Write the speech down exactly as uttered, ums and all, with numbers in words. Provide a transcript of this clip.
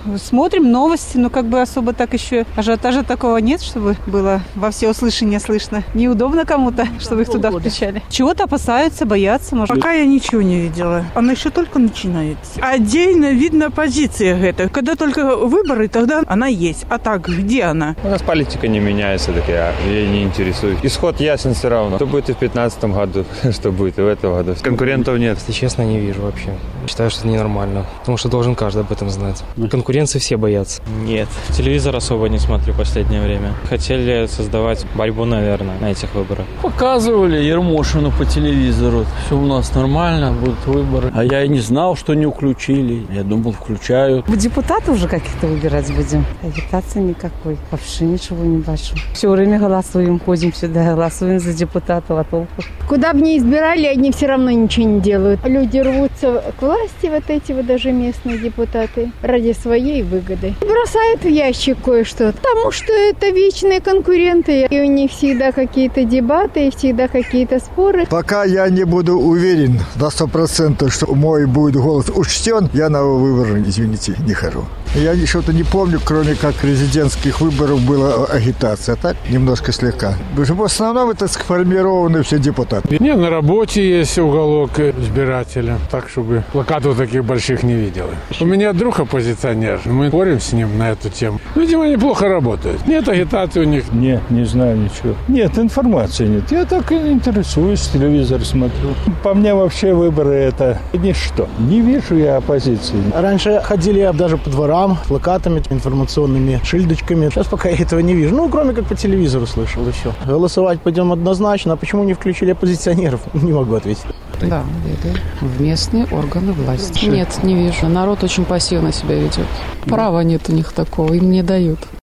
Смотрим новости, но как бы особо так еще ажиотажа такого нет, чтобы было во всеуслышание слышно. Неудобно кому-то, чтобы их туда включали. Чего-то опасаются, боятся, может. Пока я ничего не видела. Она еще только начинается. Отдельно видно позиция эта. Когда только выборы, тогда она есть. А так, где она? У нас политика не меняется, так я ей не интересуюсь. Исход ясен все равно. Что будет и в пятнадцатом году, что будет и в этом году. Конкурентов нет. Если честно, не вижу вообще. Считаю, что это ненормально. Потому что должен каждый об этом знать. Конкуренции все боятся. Нет. Телевизор особо не смотрю в последнее время. Хотели создавать борьбу, наверное, на этих выборах. Показывали Ермошину по телевизору. Все у нас нормально, будут выборы. А я и не знал, что не включили. Я думал, включают. Депутаты уже каких-то выбирать будем. Агитации никакой. Вообще ничего не бачу. Все время голосуем, ходим сюда, голосуем за депутатов, а толку. Куда бы ни избирали, они все равно ничего не делают. Люди рвутся к власти, вот эти вот даже местные депутаты, ради своей выгоды. Бросают в ящик кое-что, потому что это вечные конкуренты. И у них всегда какие-то дебаты, и всегда какие-то споры. Пока я не буду уверен на сто процентов, что мой будет голос учтен, я на выборы, извините, не хожу. Я что-то не помню, кроме как президентских выборов была агитация. Так, немножко слегка. В основном это сформированы все депутаты. Не, на работе есть уголок избирателя, так, чтобы плакатов таких больших не видел. У меня друг оппозиционер, мы спорим с ним на эту тему. Видимо, неплохо работает. Нет агитации у них. Не, не знаю ничего. Нет, информации нет. Я так и интересуюсь, телевизор смотрю. По мне вообще выборы это ничто. Не вижу я оппозиции. Раньше ходили даже по дворам, плакатами, информационными шильдочками. Сейчас пока я этого не вижу. Ну, кроме как по телевизору слышал еще. Голосовать пойдем однозначно. А почему не включили оппозиционеров? Не могу ответить. Да, веду. В местные органы власти. Нет, не вижу. Народ очень пассивно себя ведет. Права нет у них такого, им не дают.